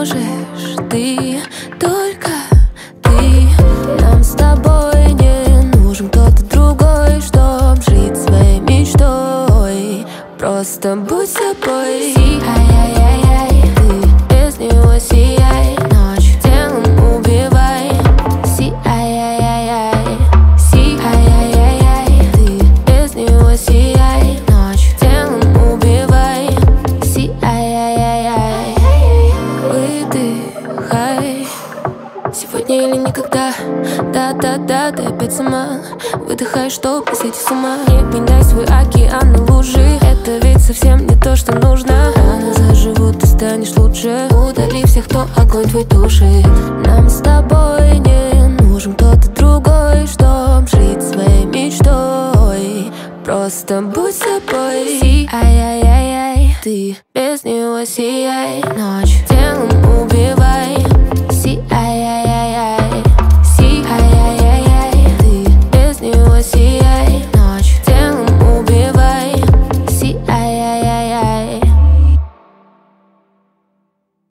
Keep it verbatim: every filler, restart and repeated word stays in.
можешь ты, только ты. Нам с тобой не нужен кто-то другой, чтоб жить своей мечтой. Просто будь собой. Ай-яй-яй-яй, ты без него сияй, ночь телом убивай. Си, ай-яй-яй-яй, си, ай-яй-яй-яй, ты без него сияй, ночь телом убивай. Си, ай-яй-яй-яй, выдыхай. Сегодня или никогда, да-да-да, ты опять сама. Выдыхай, чтоб не сойти с ума. Не меняй свой океан на лужи, это ведь совсем не то, что нужно. Раны заживут, ты станешь лучше. Удали всех, кто огонь твой тушит. Нам с тобой не нужен кто-то другой, чтоб жить своей мечтой. Просто будь собой. Си, ай-яй-яй-яй, ты без него сияй, ночь телом